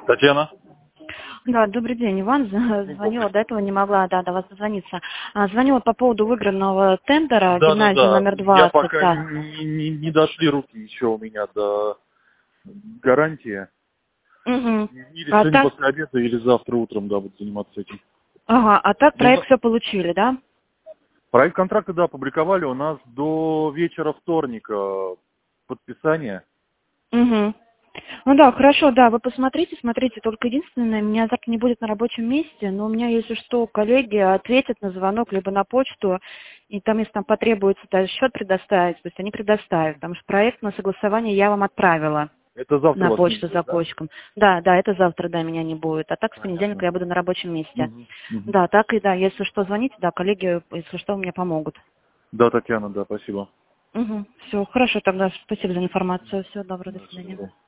Татьяна? Да, добрый день, Иван. Звонила, до этого не могла, до вас дозвониться. Звонила по поводу выигранного тендера гимназии Да. номер Я 20. пока Да. не дошли руки еще у меня до гарантии. Угу. Или сегодня после обеда, или завтра утром, да, буду заниматься этим. Ага, а так Ну, проект все получили, да? проект контракта, да, опубликовали. У нас до вечера вторника подписание. Угу. Ну да, хорошо, да, вы посмотрите, смотрите, только единственное, меня завтра не будет на рабочем месте, но у меня, если что, коллеги ответят на звонок, либо на почту, и там, если там потребуется даже счет предоставить, то есть они предоставят, потому что проект на согласование я вам отправила Это завтра на вас не почту будет, за да? почком. Да, это завтра, да, меня не будет, а так с понедельника Понятно. я буду на рабочем месте. Мгм. Да, так и да, если что, звоните, да, коллеги, если что, мне помогут. Да, Татьяна, да, спасибо. Угу. Все, хорошо, тогда спасибо за информацию, всего доброго, до Да, всего свидания. доброго.